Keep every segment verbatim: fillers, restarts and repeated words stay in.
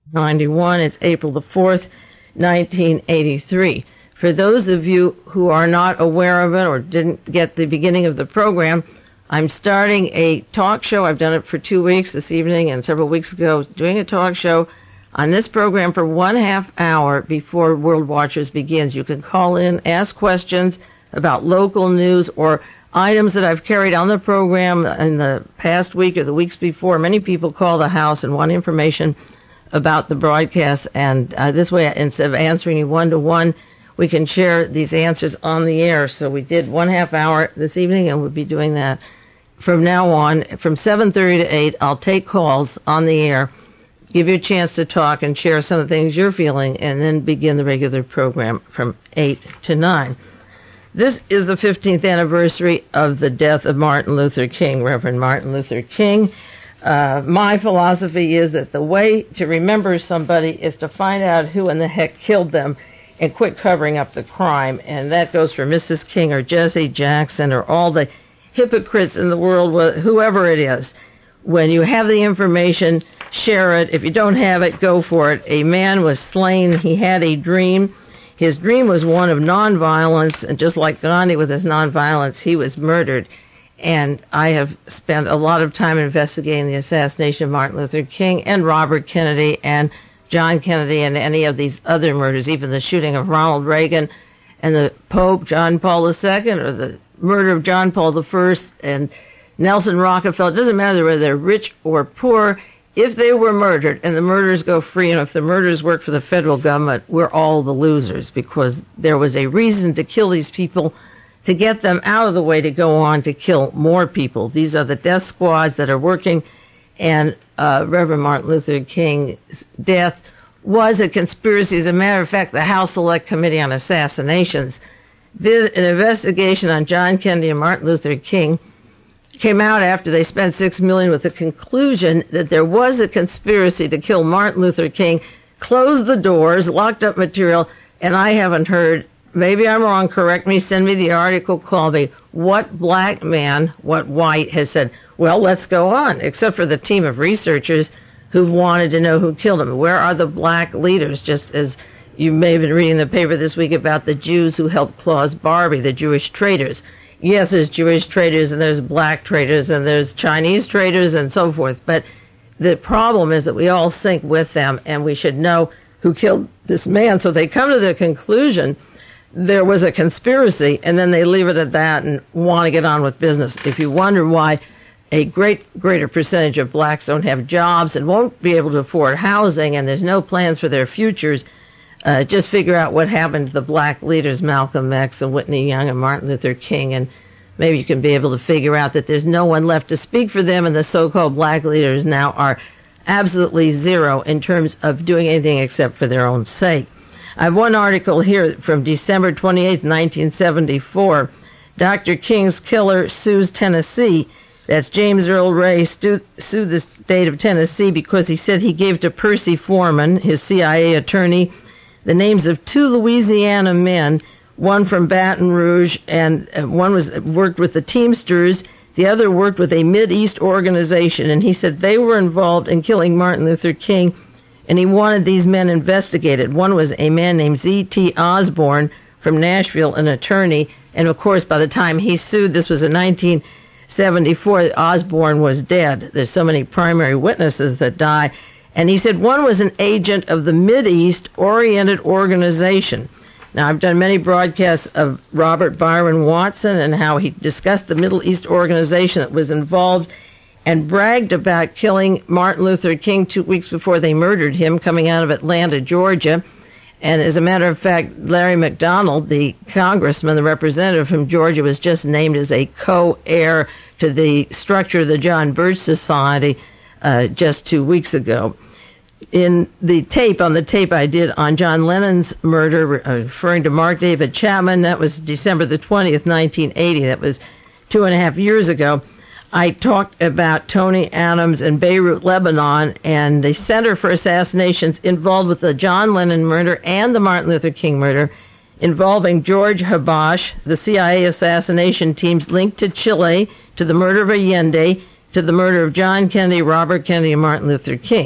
ninety-one. It's April the fourth, nineteen eighty-three. For those of you who are not aware of it or didn't get the beginning of the program, I'm starting a talk show. I've done it for two weeks this evening and several weeks ago, doing a talk show on this program for one half hour before World Watchers begins. You can call in, ask questions about local news or items that I've carried on the program in the past week or the weeks before. Many people call the house and want information about the broadcast, and uh, this way, instead of answering you one-to-one, we can share these answers on the air. So we did one half hour this evening, and we'll be doing that from now on. From seven thirty to eight, I'll take calls on the air, give you a chance to talk and share some of the things you're feeling, and then begin the regular program from eight to nine. This is the fifteenth anniversary of the death of Martin Luther King, Reverend Martin Luther King. Uh, my philosophy is that the way to remember somebody is to find out who in the heck killed them and quit covering up the crime. And that goes for Missus King or Jesse Jackson or all the hypocrites in the world, whoever it is. When you have the information, share it. If you don't have it, go for it. A man was slain. He had a dream. His dream was one of nonviolence, and just like Gandhi with his nonviolence, he was murdered. And I have spent a lot of time investigating the assassination of Martin Luther King and Robert Kennedy and John Kennedy and any of these other murders, even the shooting of Ronald Reagan and the Pope John Paul the Second, or the murder of John Paul the First and Nelson Rockefeller. It doesn't matter whether they're rich or poor. If they were murdered and the murderers go free, and if the murderers work for the federal government, we're all the losers, because there was a reason to kill these people, to get them out of the way to go on to kill more people. These are the death squads that are working, and uh, Reverend Martin Luther King's death was a conspiracy. As a matter of fact, the House Select Committee on Assassinations did an investigation on John Kennedy and Martin Luther King, came out after they spent six million dollars with the conclusion that there was a conspiracy to kill Martin Luther King, closed the doors, locked up material, and I haven't heard, maybe I'm wrong, correct me, send me the article, call me, what black man, what white has said, well, let's go on, except for the team of researchers who've wanted to know who killed him. Where are the black leaders? Just as you may have been reading the paper this week about the Jews who helped Klaus Barbie, the Jewish traitors. Yes, there's Jewish traitors and there's black traitors and there's Chinese traitors and so forth. But the problem is that we all sink with them, and we should know who killed this man. So they come to the conclusion there was a conspiracy, and then they leave it at that and want to get on with business. If you wonder why a great greater percentage of blacks don't have jobs and won't be able to afford housing, and there's no plans for their futures, Uh, just figure out what happened to the black leaders, Malcolm X and Whitney Young and Martin Luther King, and maybe you can be able to figure out that there's no one left to speak for them, and the so-called black leaders now are absolutely zero in terms of doing anything except for their own sake. I have one article here from December twenty-eighth, nineteen seventy-four. Doctor King's killer sues Tennessee. That's James Earl Ray stu- sued the state of Tennessee because he said he gave to Percy Foreman, his C I A attorney, the names of two Louisiana men, one from Baton Rouge, and one was worked with the Teamsters, the other worked with a Mideast organization, and he said they were involved in killing Martin Luther King, and he wanted these men investigated. One was a man named Z T Osborne from Nashville, an attorney, and of course by the time he sued, this was in nineteen seventy-four, Osborne was dead. There's so many primary witnesses that die. And he said one was an agent of the Mideast-oriented organization. Now, I've done many broadcasts of Robert Byron Watson and how he discussed the Middle East organization that was involved and bragged about killing Martin Luther King two weeks before they murdered him, coming out of Atlanta, Georgia. And as a matter of fact, Larry McDonald, the congressman, the representative from Georgia, was just named as a co-heir to the structure of the John Birch Society uh, just two weeks ago. In the tape, on the tape I did on John Lennon's murder, uh, referring to Mark David Chapman, that was December the twentieth, nineteen eighty. That was two and a half years ago. I talked about Tony Adams in Beirut, Lebanon, and the Center for Assassinations involved with the John Lennon murder and the Martin Luther King murder, involving George Habash, the C I A assassination teams linked to Chile, to the murder of Allende, to the murder of John Kennedy, Robert Kennedy, and Martin Luther King.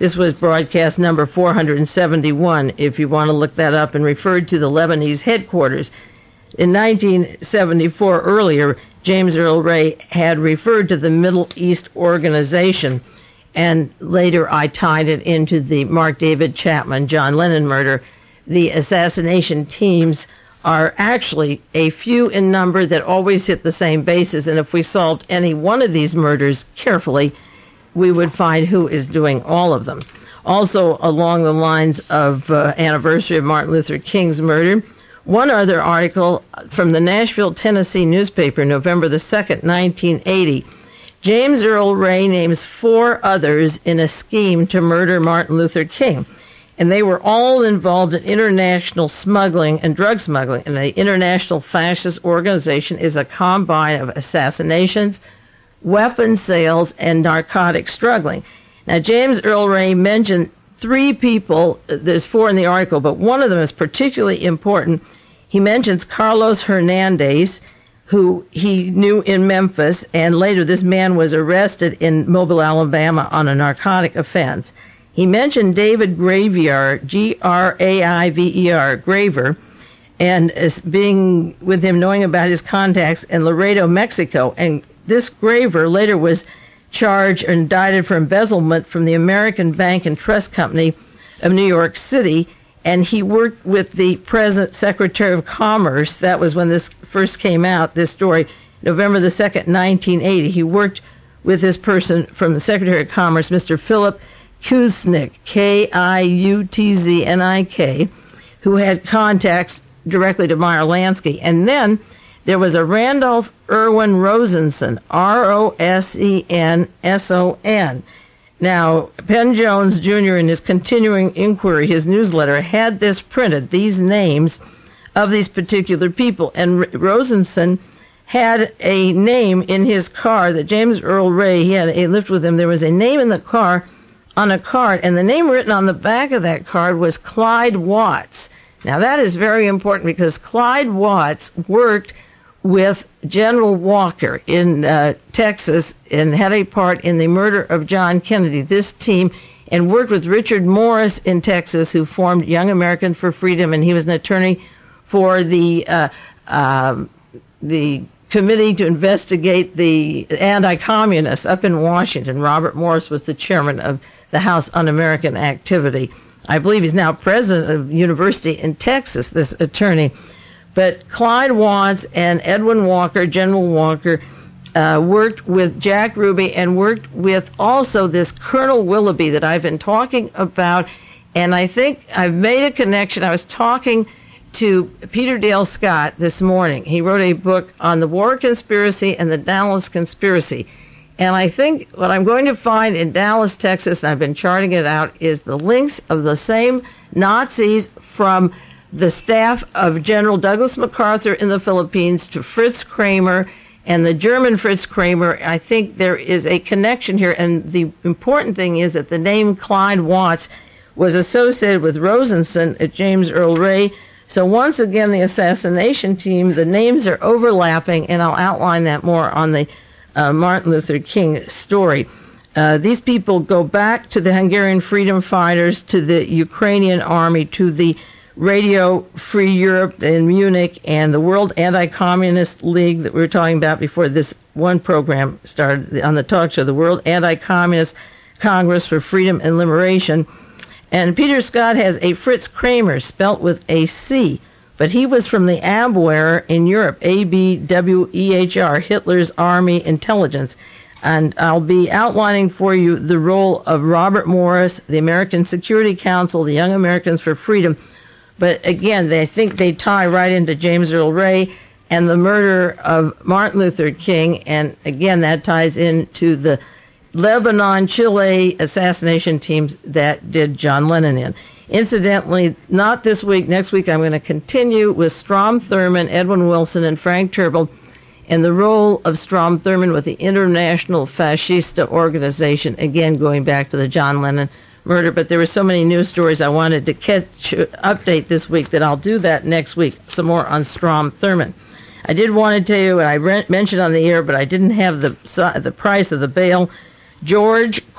This was broadcast number four hundred seventy-one, if you want to look that up, and referred to the Lebanese headquarters. In nineteen seventy-four, earlier, James Earl Ray had referred to the Middle East Organization, and later I tied it into the Mark David Chapman, John Lennon murder. The assassination teams are actually a few in number that always hit the same bases, and if we solved any one of these murders carefully, we would find who is doing all of them. Also, along the lines of uh, anniversary of Martin Luther King's murder, one other article from the Nashville, Tennessee newspaper, November the second, nineteen eighty. James Earl Ray names four others in a scheme to murder Martin Luther King. And they were all involved in international smuggling and drug smuggling. And the International Fascist Organization is a combine of assassinations, weapons sales, and narcotic smuggling. Now, James Earl Ray mentioned three people. There's four in the article, but one of them is particularly important. He mentions Carlos Hernandez, who he knew in Memphis, and later this man was arrested in Mobile, Alabama on a narcotic offense. He mentioned David Gravier, G R A I V E R, Graver, and as being with him, knowing about his contacts in Laredo, Mexico. And this Graver later was charged or indicted for embezzlement from the American Bank and Trust Company of New York City, and he worked with the present Secretary of Commerce. That was when this first came out, this story, November the second, nineteen eighty. He worked with this person from the Secretary of Commerce, Mister Philip Kuznik, K I U T Z N I K, who had contacts directly to Meyer Lansky. And then there was a Randolph Irwin Rosenson, R O S E N S O N. Now, Penn Jones Junior in his continuing inquiry, his newsletter, had this printed, these names of these particular people. And Rosenson had a name in his car that James Earl Ray, he had a lift with him. There was a name in the car on a card, and the name written on the back of that card was Clyde Watts. Now, that is very important because Clyde Watts worked with General Walker in uh, Texas and had a part in the murder of John Kennedy, this team, and worked with Richard Morris in Texas, who formed Young Americans for Freedom, and he was an attorney for the uh, uh, the committee to investigate the anti-communists up in Washington. Robert Morris was the chairman of the House Un-American Activity. I believe he's now president of University in Texas, this attorney. But Clyde Watts and Edwin Walker, General Walker, uh, worked with Jack Ruby and worked with also this Colonel Willoughby that I've been talking about. And I think I've made a connection. I was talking to Peter Dale Scott this morning. He wrote a book on the War Conspiracy and the Dallas Conspiracy. And I think what I'm going to find in Dallas, Texas, and I've been charting it out, is the links of the same Nazis from the staff of General Douglas MacArthur in the Philippines to Fritz Kramer and the German Fritz Kramer. I think there is a connection here. And the important thing is that the name Clyde Watts was associated with Rosenson at James Earl Ray. So once again, the assassination team, the names are overlapping, and I'll outline that more on the uh, Martin Luther King story. Uh, these people go back to the Hungarian freedom fighters, to the Ukrainian army, to the Radio Free Europe in Munich, and the World Anti-Communist League that we were talking about before this one program started on the talk show, the World Anti-Communist Congress for Freedom and Liberation. And Peter Scott has a Fritz Kramer spelt with a C, but he was from the Abwehr in Europe, A B W E H R, Hitler's Army Intelligence. And I'll be outlining for you the role of Robert Morris, the American Security Council, the Young Americans for Freedom. But again, they think they tie right into James Earl Ray and the murder of Martin Luther King. And again, that ties into the Lebanon, Chile assassination teams that did John Lennon in. Incidentally, not this week, next week I'm going to continue with Strom Thurmond, Edwin Wilson, and Frank Turble, and the role of Strom Thurmond with the International Fascista Organization, again going back to the John Lennon murder. But there were so many news stories I wanted to catch, update this week that I'll do that next week, some more on Strom Thurmond. I did want to tell you, and I re- mentioned on the air, but I didn't have the the price of the bail. George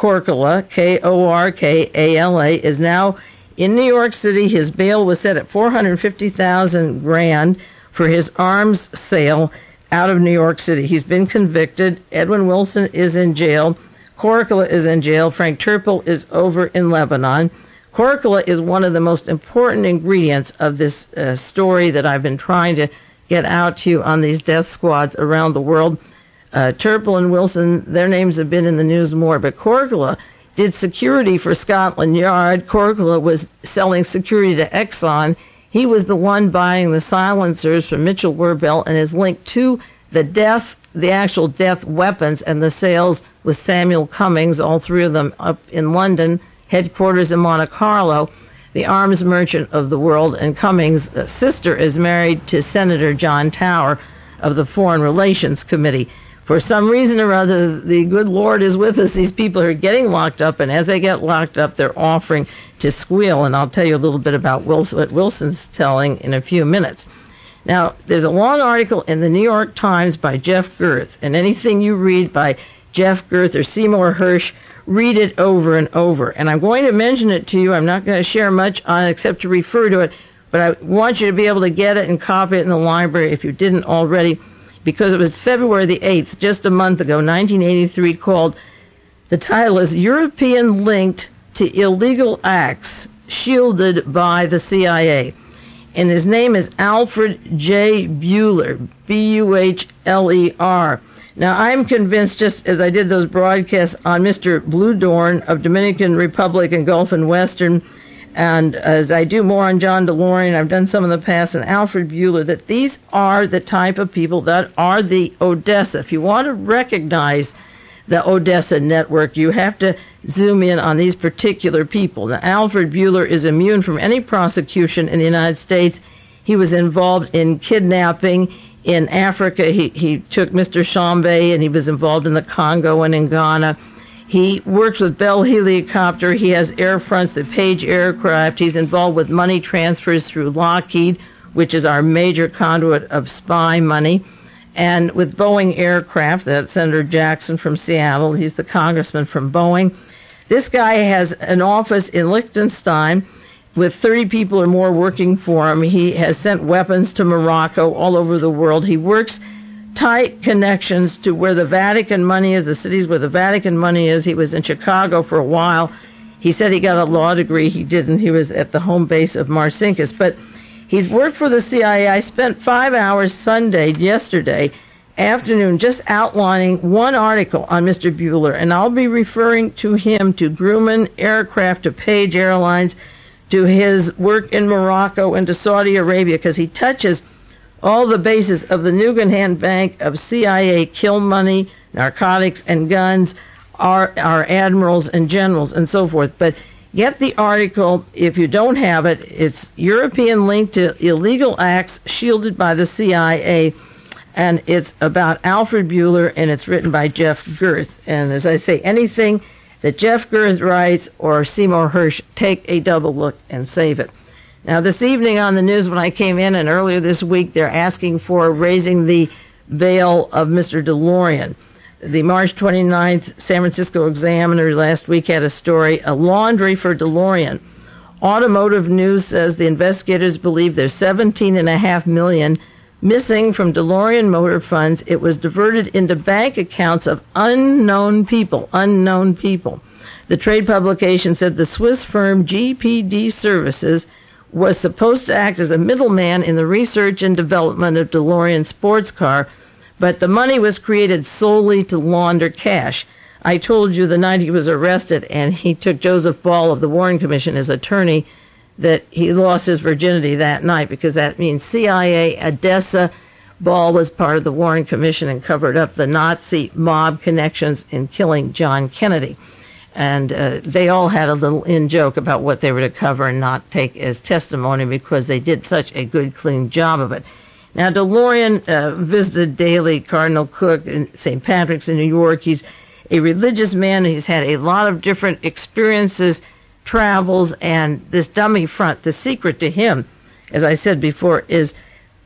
Korkala, K O R K A L A, is now in New York City. His bail was set at four hundred fifty thousand grand for his arms sale out of New York City. He's been convicted. Edwin Wilson is in jail. Korkala is in jail. Frank Turpel is over in Lebanon. Korkala is one of the most important ingredients of this uh, story that I've been trying to get out to you on these death squads around the world. Uh, Turpel and Wilson, their names have been in the news more, but Korkala did security for Scotland Yard. Korkala was selling security to Exxon. He was the one buying the silencers from Mitchell Werbel and is linked to the death, the actual death weapons and the sales with Samuel Cummings, all three of them up in London, headquarters in Monte Carlo, the arms merchant of the world. And Cummings' sister is married to Senator John Tower of the Foreign Relations Committee. For some reason or other, the good Lord is with us. These people are getting locked up, and as they get locked up, they're offering to squeal. And I'll tell you a little bit about Wilson, what Wilson's telling in a few minutes. Now, there's a long article in the New York Times by Jeff Gerth, and anything you read by Jeff Gerth or Seymour Hersh, read it over and over. And I'm going to mention it to you. I'm not going to share much on it except to refer to it, but I want you to be able to get it and copy it in the library if you didn't already, because it was February the eighth, just a month ago, nineteen eighty-three, called, the title is European Linked to Illegal Acts Shielded by the C I A. And his name is Alfred J. Buehler, B U H L E R. Now, I'm convinced, just as I did those broadcasts on Mister Bluedorn of Dominican Republic and Gulf and Western, and as I do more on John DeLorean, I've done some in the past, and Alfred Buehler, that these are the type of people that are the Odessa. If you want to recognize the Odessa network, you have to zoom in on these particular people. Now, Alfred Buehler is immune from any prosecution in the United States. He was involved in kidnapping in Africa. He, he took Mister Chambé, and he was involved in the Congo and in Ghana. He works with Bell Helicopter. He has Air France, the Page aircraft. He's involved with money transfers through Lockheed, which is our major conduit of spy money, and with Boeing aircraft. That's Senator Jackson from Seattle. He's the congressman from Boeing. This guy has an office in Liechtenstein with thirty people or more working for him. He has sent weapons to Morocco, all over the world. He works tight connections to where the Vatican money is, the cities where the Vatican money is. He was in Chicago for a while. He said he got a law degree. He didn't. He was at the home base of Marcinkus. But he's worked for the C I A. I spent five hours Sunday, yesterday afternoon, just outlining one article on Mister Buehler, and I'll be referring to him, to Grumman Aircraft, to Page Airlines, to his work in Morocco, and to Saudi Arabia, because he touches all the bases of the Nugenhan Bank, of C I A kill money, narcotics, and guns, our, our admirals and generals, and so forth. But get the article if you don't have it. It's European Link to Illegal Acts Shielded by the C I A, and it's about Alfred Buehler, and it's written by Jeff Gerth. And as I say, anything that Jeff Gerth writes or Seymour Hersh, take a double look and save it. Now, this evening on the news, when I came in, and earlier this week, they're asking for raising the bail of Mister DeLorean. The March twenty-ninth San Francisco Examiner last week had a story, a laundry for DeLorean. Automotive News says the investigators believe there's seventeen point five million dollars missing from DeLorean motor funds. It was diverted into bank accounts of unknown people, unknown people. The trade publication said the Swiss firm G P D Services was supposed to act as a middleman in the research and development of DeLorean sports car, but the money was created solely to launder cash. I told you the night he was arrested and he took Joseph Ball of the Warren Commission as attorney that he lost his virginity that night, because that means C I A, Odessa. Ball was part of the Warren Commission and covered up the Nazi mob connections in killing John Kennedy. And uh, they all had a little in-joke about what they were to cover and not take as testimony, because they did such a good, clean job of it. Now, DeLorean uh, visited daily Cardinal Cook in Saint Patrick's in New York. He's a religious man. He's had a lot of different experiences, travels, and this dummy front, the secret to him, as I said before, is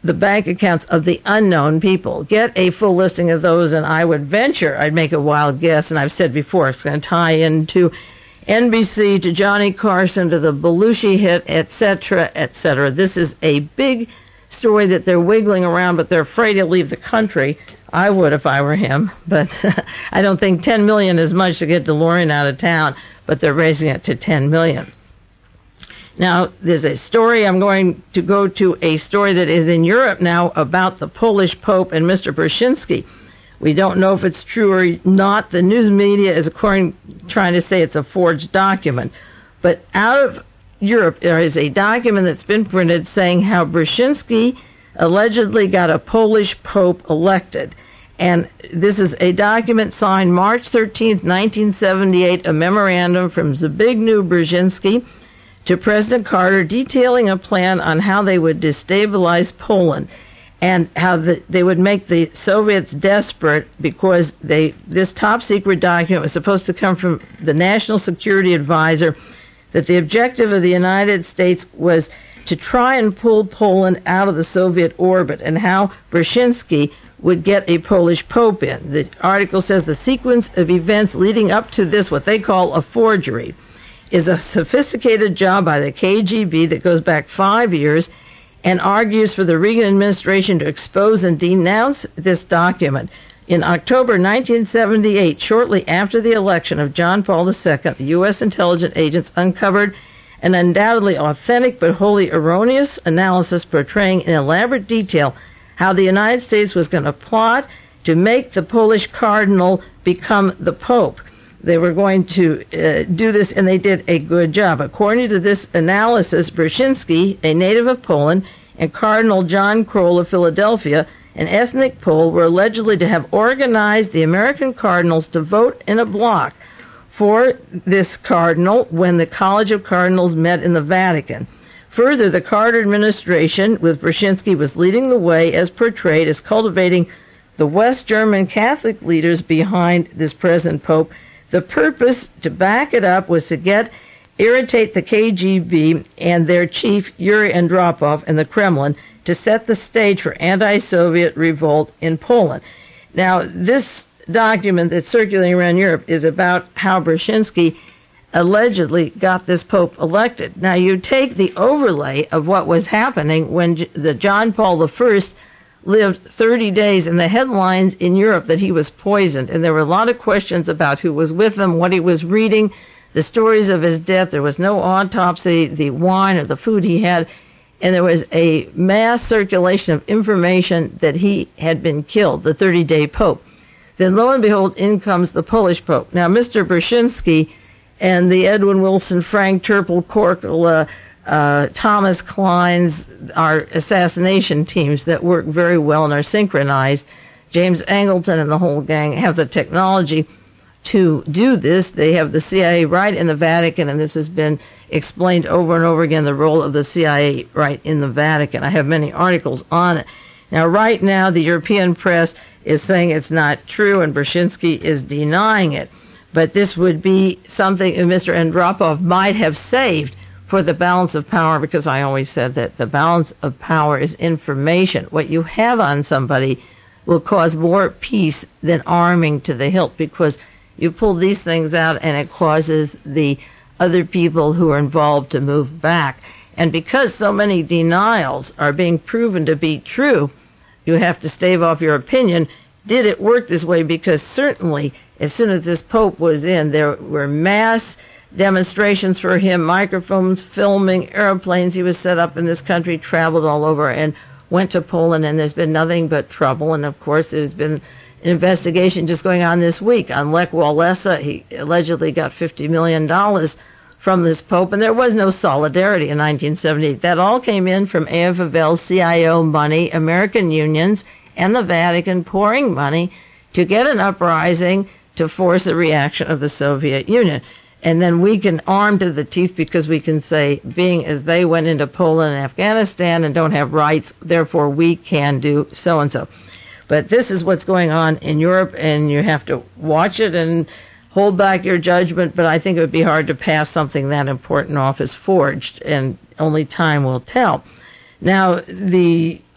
the bank accounts of the unknown people. Get a full listing of those, and I would venture, I'd make a wild guess, and I've said before, it's going to tie into N B C, to Johnny Carson, to the Belushi hit, et cetera, et cetera. This is a big story that they're wiggling around, but they're afraid to leave the country. I would if I were him, but I don't think ten million is much to get DeLorean out of town, but they're raising it to ten million. Now, there's a story, I'm going to go to a story that is in Europe now about the Polish Pope and Mister Brzezinski. We don't know if it's true or not. The news media is according, trying to say it's a forged document. But out of Europe, there is a document that's been printed saying how Brzezinski allegedly got a Polish Pope elected. And this is a document signed March thirteenth, nineteen seventy-eight, a memorandum from Zbigniew Brzezinski to President Carter detailing a plan on how they would destabilize Poland and how the, they would make the Soviets desperate because they this top-secret document was supposed to come from the National Security Advisor, that the objective of the United States was to try and pull Poland out of the Soviet orbit, and how Brzezinski would get a Polish pope in. The article says the sequence of events leading up to this, what they call a forgery, is a sophisticated job by the K G B that goes back five years and argues for the Reagan administration to expose and denounce this document. In October nineteen seventy-eight, shortly after the election of John Paul the Second, the U S intelligence agents uncovered an undoubtedly authentic but wholly erroneous analysis portraying in elaborate detail how the United States was going to plot to make the Polish cardinal become the Pope. They were going to uh, do this, and they did a good job. According to this analysis, Brzezinski, a native of Poland, and Cardinal John Kroll of Philadelphia, an ethnic Pole, were allegedly to have organized the American cardinals to vote in a bloc for this cardinal when the College of Cardinals met in the Vatican. Further, the Carter administration, with Brzezinski, was leading the way, as portrayed, as cultivating the West German Catholic leaders behind this present Pope. The purpose, to back it up, was to get irritate the K G B and their chief, Yuri Andropov, in the Kremlin, to set the stage for anti-Soviet revolt in Poland. Now, this document that's circulating around Europe is about how Brzezinski allegedly got this pope elected. Now, you take the overlay of what was happening when J- the John Paul the First lived thirty days in the headlines in Europe that he was poisoned, and there were a lot of questions about who was with him, what he was reading, the stories of his death. There was no autopsy, the wine or the food he had, and there was a mass circulation of information that he had been killed, the thirty-day pope. Then lo and behold, in comes the Polish pope. Now, Mister Brzezinski and the Edwin Wilson, Frank Turple, Korkula, uh, Thomas Klein's, our assassination teams that work very well and are synchronized, James Angleton and the whole gang have the technology to do this. They have the C I A right in the Vatican, and this has been explained over and over again, the role of the C I A right in the Vatican. I have many articles on it. Now, right now, the European press is saying it's not true, and Brzezinski is denying it. But this would be something Mister Andropov might have saved for the balance of power, because I always said that the balance of power is information. What you have on somebody will cause more peace than arming to the hilt, because you pull these things out and it causes the other people who are involved to move back. And because so many denials are being proven to be true, you have to stave off your opinion. Did it work this way? Because certainly, as soon as this Pope was in, there were mass demonstrations for him, microphones, filming, airplanes. He was set up in this country, traveled all over, and went to Poland, and there's been nothing but trouble. And, of course, there's been an investigation just going on this week on Lech Walesa. He allegedly got fifty million dollars from this Pope, and there was no solidarity in nineteen seventy-eight. That all came in from A F L, C I O money, American unions, and the Vatican pouring money to get an uprising to force a reaction of the Soviet Union. And then we can arm to the teeth because we can say, being as they went into Poland and Afghanistan and don't have rights, therefore we can do so-and-so. But this is what's going on in Europe, and you have to watch it and hold back your judgment. But I think it would be hard to pass something that important off as forged, and only time will tell. Now, the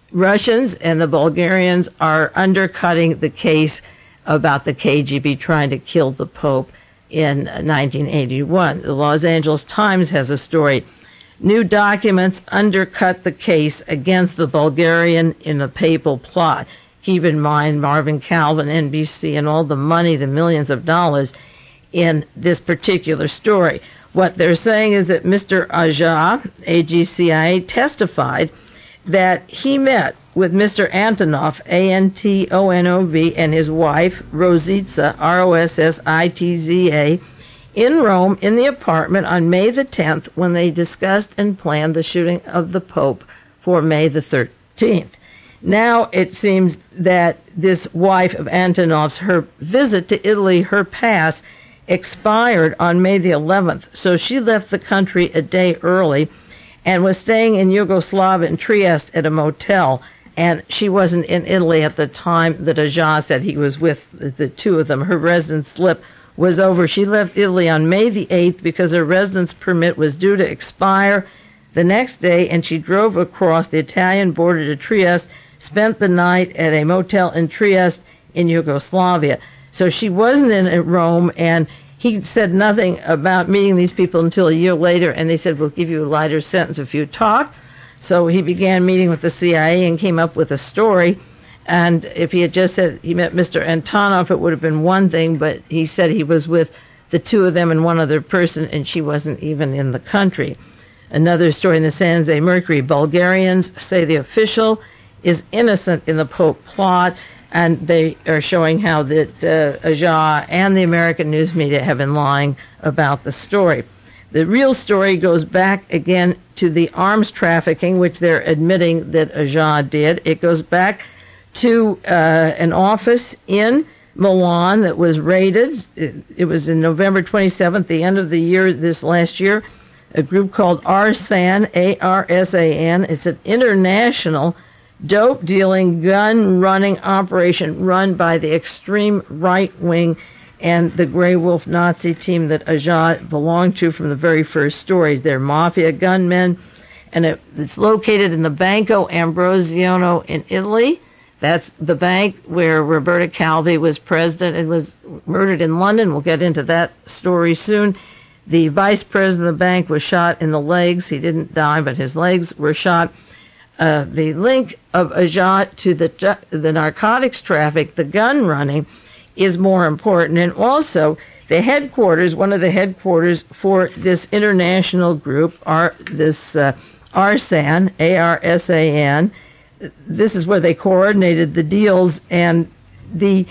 Russians and the Bulgarians are undercutting the case about the K G B trying to kill the Pope in nineteen eighty-one. The Los Angeles Times has a story. New documents undercut the case against the Bulgarian in a papal plot. Keep in mind Marvin Calvin, N B C, and all the money, the millions of dollars in this particular story. What they're saying is that Mister Aja, A G C I A, testified that he met with Mister Antonov, A N T O N O V, and his wife, Rositza, R O S S I T Z A, in Rome in the apartment on May the tenth when they discussed and planned the shooting of the Pope for May the thirteenth. Now it seems that this wife of Antonov's, her visit to Italy, her pass, expired on May the eleventh, so she left the country a day early and was staying in Yugoslavia in Trieste at a motel, and she wasn't in Italy at the time that Aja said he was with the two of them. Her residence slip was over. She left Italy on May the eighth because her residence permit was due to expire the next day, and she drove across the Italian border to Trieste, spent the night at a motel in Trieste in Yugoslavia. So she wasn't in Rome, and he said nothing about meeting these people until a year later, and they said, we'll give you a lighter sentence if you talk. So he began meeting with the C I A and came up with a story. And if he had just said he met Mister Antonov, it would have been one thing, but he said he was with the two of them and one other person, and she wasn't even in the country. Another story in the San Jose Mercury, Bulgarians say the official is innocent in the Pope plot, and they are showing how that uh, Aja and the American news media have been lying about the story. The real story goes back again to the arms trafficking, which they're admitting that Aja did. It goes back to uh, an office in Milan that was raided. It, it was in November twenty-seventh, the end of the year, this last year. A group called Arsan, A R S A N. It's an international dope-dealing, gun-running operation run by the extreme right-wing and the Grey Wolf Nazi team that Aja belonged to from the very first stories. They're mafia gunmen, and it, it's located in the Banco Ambrosiano in Italy. That's the bank where Roberta Calvi was president and was murdered in London. We'll get into that story soon. The vice president of the bank was shot in the legs. He didn't die, but his legs were shot. Uh, the link of Aja to the the narcotics traffic, the gun running, is more important. And also, the headquarters, one of the headquarters for this international group, are this uh, Arsan, A R S A N. This is where they coordinated the deals, and the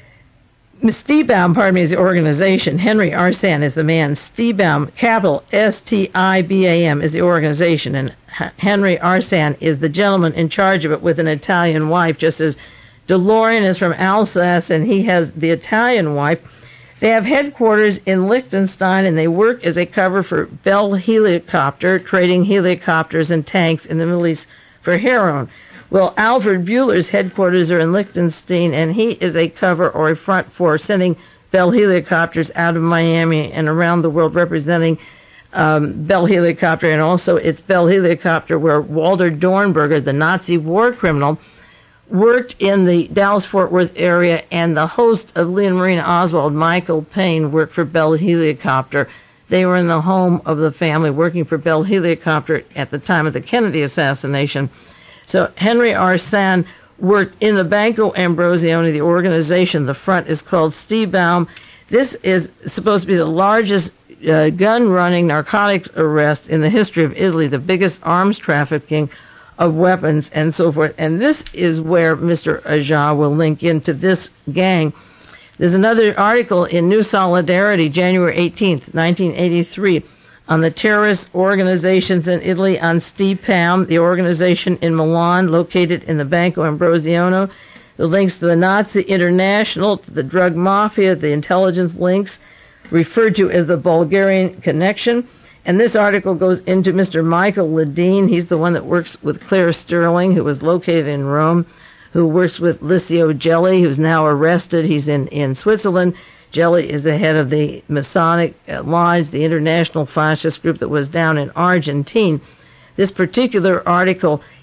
Stibaum, pardon me, is the organization. Henry Arsan is the man. Stibaum, capital S T I B A M, is the organization, and Henry Arsan is the gentleman in charge of it with an Italian wife, just as DeLorean is from Alsace, and he has the Italian wife. They have headquarters in Liechtenstein, and they work as a cover for Bell Helicopter, trading helicopters and tanks in the Middle East for heroin. Well, Alfred Bueller's headquarters are in Liechtenstein, and he is a cover or a front for sending Bell Helicopters out of Miami and around the world, representing um, Bell Helicopter, and also it's Bell Helicopter where Walter Dornberger, the Nazi war criminal, worked in the Dallas-Fort Worth area, and the host of Lee and Marina Oswald, Michael Payne, worked for Bell Helicopter. They were in the home of the family working for Bell Helicopter at the time of the Kennedy assassination. So Henry Arsan worked in the Banco Ambrosiano, the organization. The front is called Stibaum. This is supposed to be the largest uh, gun-running narcotics arrest in the history of Italy, the biggest arms trafficking of weapons and so forth. And this is where Mister Aja will link into this gang. There's another article in New Solidarity, January eighteenth, nineteen eighty-three, on the terrorist organizations in Italy, on Stibaum, the organization in Milan, located in the Banco Ambrosiano, the links to the Nazi International, to the drug mafia, the intelligence links, referred to as the Bulgarian connection. And this article goes into Mister Michael Ledeen. He's the one that works with Claire Sterling, who was located in Rome, who works with Licio Gelli, who's now arrested. He's in, in Switzerland. Gelli is the head of the Masonic Lodge, the international fascist group that was down in Argentina. This particular article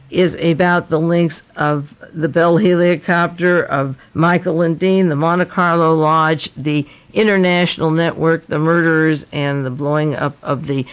is about the links of the Bell helicopter, of Michael Lindeen, the Monte Carlo Lodge, the international network, the murderers, and the blowing up of the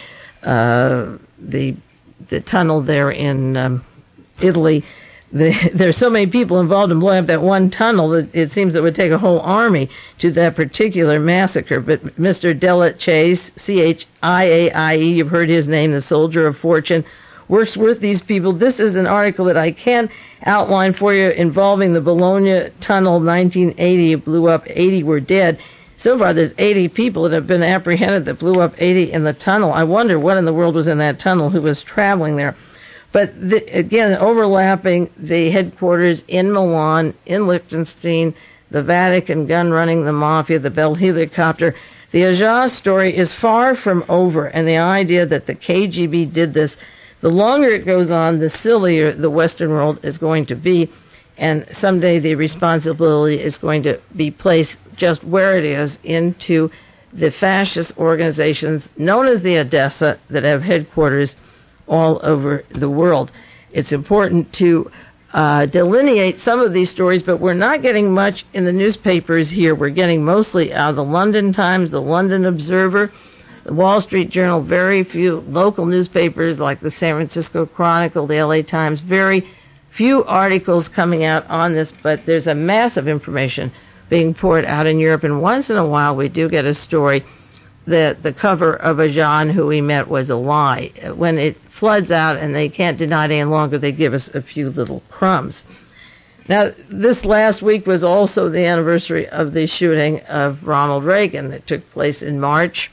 uh, the the tunnel there in um, Italy. The, there's so many people involved in blowing up that one tunnel that it seems it would take a whole army to that particular massacre. But Mister Delit Chase, C H I A I E, you've heard his name, the soldier of fortune, works with these people. This is an article that I can outline for you involving the Bologna Tunnel, nineteen eighty. It blew up, eighty were dead. So far, there's eighty people that have been apprehended that blew up, eighty in the tunnel. I wonder what in the world was in that tunnel, who was traveling there. But the, again, overlapping the headquarters in Milan, in Liechtenstein, the Vatican gun running, the mafia, the Bell helicopter. The Ajaz story is far from over, and the idea that the K G B did this, the longer it goes on, the sillier the Western world is going to be, and someday the responsibility is going to be placed just where it is into the fascist organizations known as the Odessa that have headquarters all over the world. It's important to uh, delineate some of these stories, but we're not getting much in the newspapers here. We're getting mostly out of the London Times, the London Observer, the Wall Street Journal, very few local newspapers like the San Francisco Chronicle, the L A Times, very few articles coming out on this, but there's a massive information being poured out in Europe, and once in a while we do get a story that the cover of a Jean who we met was a lie. When it floods out and they can't deny it any longer, they give us a few little crumbs. Now, this last week was also the anniversary of the shooting of Ronald Reagan that took place in March,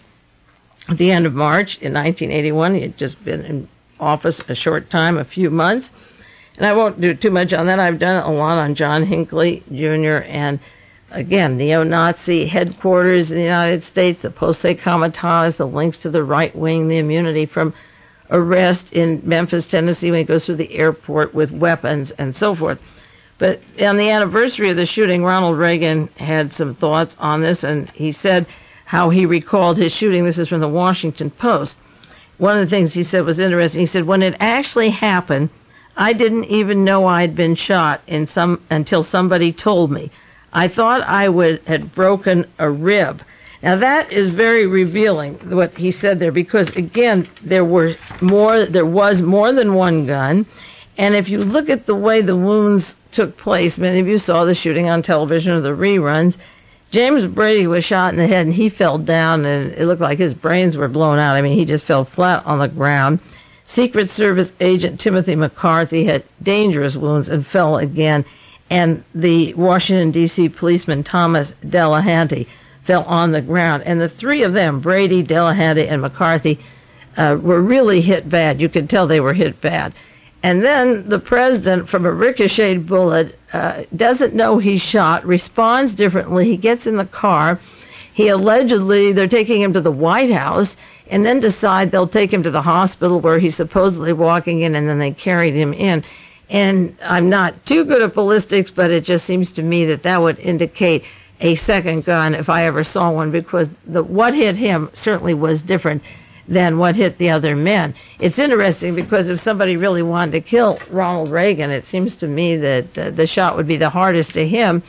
at the end of March in nineteen eighty-one. He had just been in office a short time, a few months. And I won't do too much on that. I've done a lot on John Hinckley Junior and again, neo-Nazi headquarters in the United States, the Posse Comitatus, the links to the right wing, the immunity from arrest in Memphis, Tennessee, when he goes through the airport with weapons and so forth. But on the anniversary of the shooting, Ronald Reagan had some thoughts on this, and he said how he recalled his shooting. This is from the Washington Post. One of the things he said was interesting. He said, when it actually happened, I didn't even know I'd been shot in some until somebody told me. I thought I would had broken a rib. Now that is very revealing what he said there, because again there were more there was more than one gun, and if you look at the way the wounds took place, many of you saw the shooting on television or the reruns. James Brady was shot in the head and he fell down and it looked like his brains were blown out. I mean, he just fell flat on the ground. Secret Service agent Timothy McCarthy had dangerous wounds and fell again. And the Washington, D C policeman Thomas Delahanty fell on the ground. And the three of them, Brady, Delahanty, and McCarthy, uh, were really hit bad. You could tell they were hit bad. And then the president, from a ricocheted bullet, uh, doesn't know he's shot, responds differently. He gets in the car. He allegedly, they're taking him to the White House, and then decide they'll take him to the hospital where he's supposedly walking in, and then they carried him in. And I'm not too good at ballistics, but it just seems to me that that would indicate a second gun if I ever saw one, because the what hit him certainly was different than what hit the other men. It's interesting because if somebody really wanted to kill Ronald Reagan, it seems to me that uh, the shot would be the hardest to him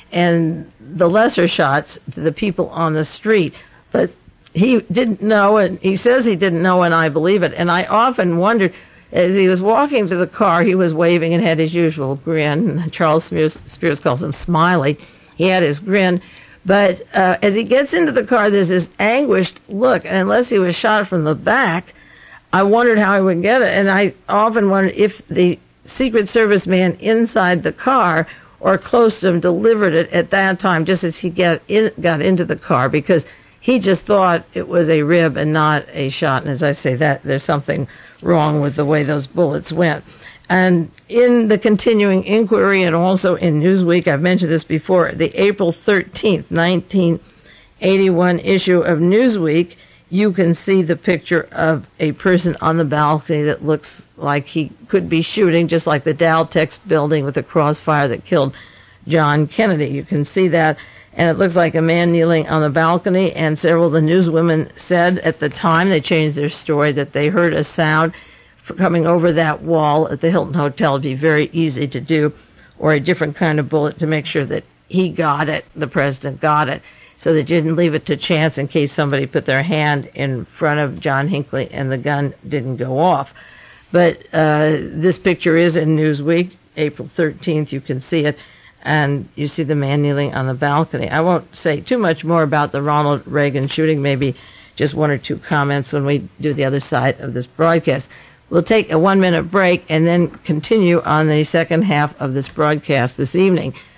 and the lesser shots to the people on the street. But he didn't know, and he says he didn't know, and I believe it. And I often wondered, as he was walking to the car, he was waving and had his usual grin. Charles Spears, Spears calls him Smiley. He had his grin. But uh, as he gets into the car, there's this anguished look. And unless he was shot from the back, I wondered how he would get it. And I often wondered if the Secret Service man inside the car or close to him delivered it at that time, just as he get in, got into the car, because he just thought it was a rib and not a shot. And as I say, that there's something wrong with the way those bullets went. And in the continuing inquiry, and also in Newsweek, I've mentioned this before, the April thirteenth, nineteen eighty-one issue of Newsweek, you can see the picture of a person on the balcony that looks like he could be shooting, just like the Daltex building with the crossfire that killed John Kennedy. You can see that. And it looks like a man kneeling on the balcony, and several of the newswomen said at the time, they changed their story, that they heard a sound for coming over that wall at the Hilton Hotel would be very easy to do, or a different kind of bullet to make sure that he got it, the president got it, so that you didn't leave it to chance in case somebody put their hand in front of John Hinckley and the gun didn't go off. But uh, this picture is in Newsweek, April thirteenth. You can see it, and you see the man kneeling on the balcony. I won't say too much more about the Ronald Reagan shooting, maybe just one or two comments when we do the other side of this broadcast. We'll take a one-minute break and then continue on the second half of this broadcast this evening.